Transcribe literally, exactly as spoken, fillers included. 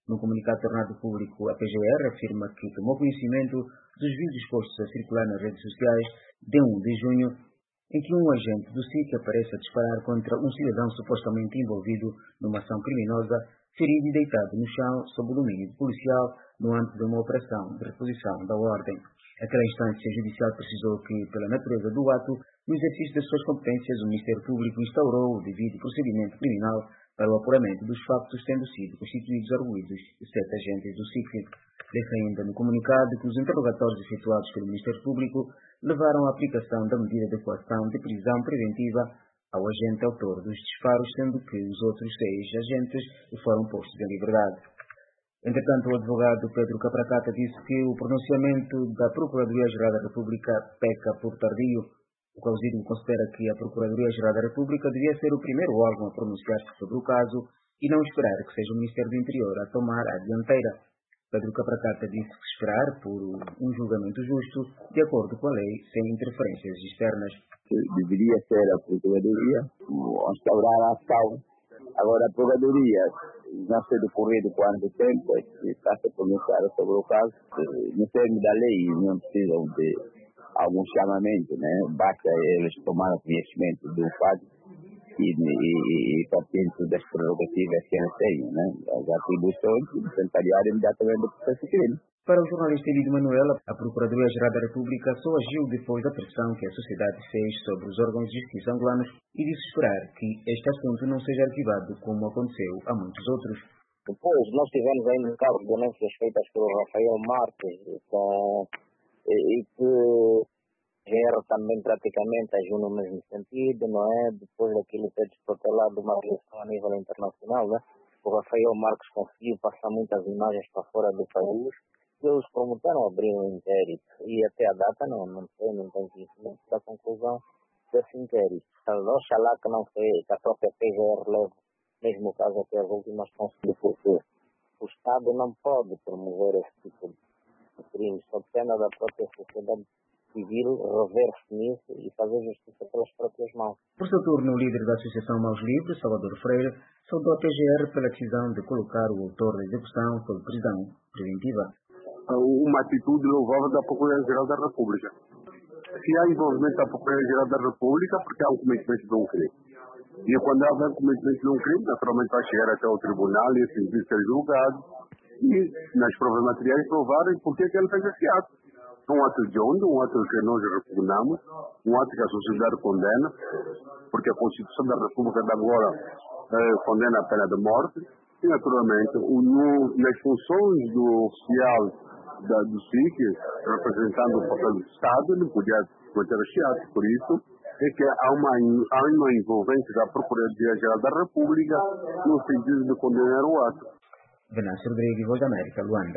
No comunicado tornado público, a P G R afirma que tomou conhecimento dos vídeos postos a circular nas redes sociais de um de junho, em que um agente do S I C aparece a disparar contra um cidadão supostamente envolvido numa ação criminosa, ferido e deitado no chão sob o domínio policial no âmbito de uma operação de reposição da ordem. Aquela instância judicial precisou que, pela natureza do ato, no exercício das suas competências, o Ministério Público instaurou o devido procedimento criminal para o apuramento dos factos, tendo sido constituídos arguidos sete agentes do S I C. Disse ainda no comunicado que os interrogatórios efetuados pelo Ministério Público levaram à aplicação da medida de coação de prisão preventiva ao agente autor dos disparos, sendo que os outros seis agentes foram postos em liberdade. Entretanto, o advogado Pedro Capracata disse que o pronunciamento da Procuradoria-Geral da República peca por tardio. O causídio considera que a Procuradoria-Geral da República devia ser o primeiro órgão a pronunciar-se sobre o caso e não esperar que seja o Ministério do Interior a tomar a dianteira. Pedro Capracata disse que esperar por um julgamento justo, de acordo com a lei, sem interferências externas. Deveria ser a Procuradoria a instaurar a ação. Agora, a Procuradoria, não sei decorrido quanto tempo, está a se pronunciar sobre o caso. No termo da lei, não precisam de algum chamamento, né? Basta eles tomarem conhecimento do fato e, e, e partindo das prerrogativas que eles têm, né? As atribuições, tentariar imediatamente o processo de crime. Para o jornalista Elidio Manuel, a Procuradoria-Geral da República só agiu depois da pressão que a sociedade fez sobre os órgãos de justiça angolanos e disse esperar que este assunto não seja arquivado como aconteceu a muitos outros. Depois, nós tivemos ainda um caso de denúncias feitas pelo Rafael Marques com, e, e que G R também praticamente agiu no mesmo sentido, não é? Depois daquilo ter desprotelado uma relação a nível internacional, né? O Rafael Marques conseguiu passar muitas imagens para fora do país. Eles promutaram abrir um inquérito e até a data não, não sei, não tenho conhecimento da conclusão desse inquérito. Então, oxalá que não foi, que a própria P G R leve mesmo o caso até as últimas consequências, porque o Estado não pode promover esse tipo de crimes, sob pena da própria sociedade civil rever-se nisso e fazer justiça pelas próprias mãos. Por seu turno, o líder da Associação Mãos Livres, Salvador Freire, saudou a P G R pela decisão de colocar o autor da execução sob prisão preventiva. Uma atitude louvável da Procuradoria-Geral da República. Se há envolvimento da Procuradoria-Geral da República, porque há um cometimento de um crime. E quando há um cometimento de um crime, naturalmente vai chegar até o tribunal e esse juiz ser julgado e, nas provas materiais, provarem por que ele fez esse ato. Um ato de onde? Um ato que nós repugnamos, um ato que a sociedade condena, porque a Constituição da República de Angola eh, condena a pena de morte. E, naturalmente, o, no, nas funções do oficial da, do S I C, representando o papel do Estado, ele podia cometer esse ato. Por isso, é que há uma, há uma envolvência da Procuradoria-Geral da República no sentido de condenar o ato. Venâncio Rodrigues, Voz da América, Luanda.